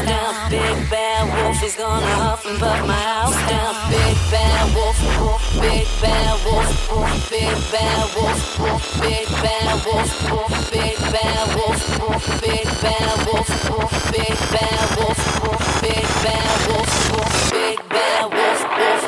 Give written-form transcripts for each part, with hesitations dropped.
down. Big bad wolf is gonna huff and puff my house down. Big bad wolf, wolf, big bad wolf, wolf, big bad wolf, wolf, big bad wolf, wolf, big bad wolf, wolf, big bad wolf, wolf, big bad wolf, wolf, big bad wolf, wolf, big bad wolf, wolf.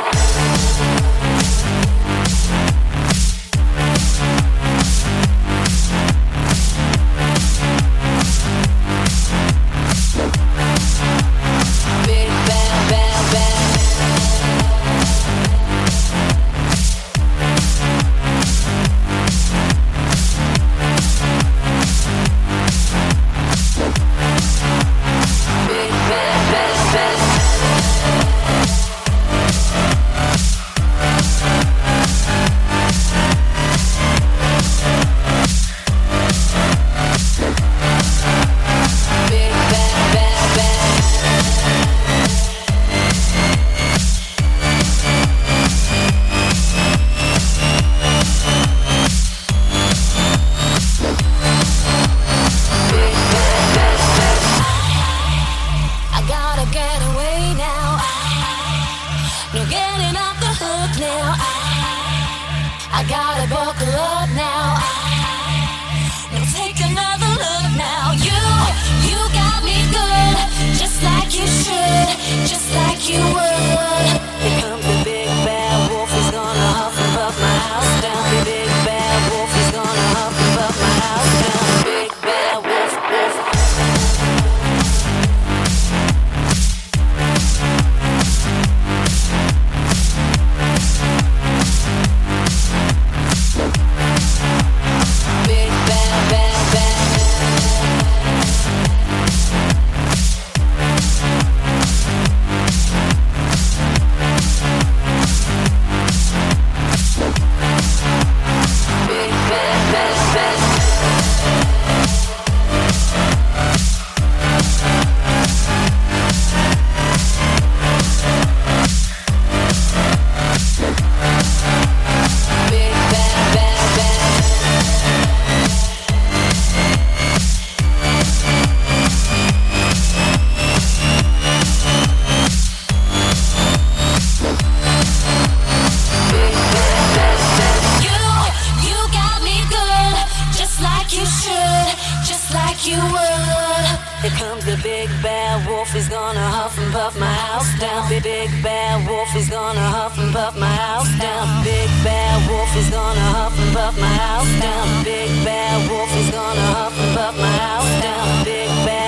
Wolf is gonna huff and puff my house down. Big bad wolf is gonna huff and puff my house down. Big bad wolf is gonna huff and puff my house down. Big bad wolf is gonna huff and puff my house down. Big bad